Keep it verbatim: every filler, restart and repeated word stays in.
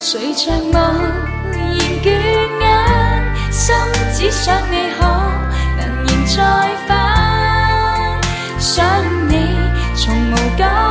谁像我厌倦眼，心只想你可能然再返，想你从无解。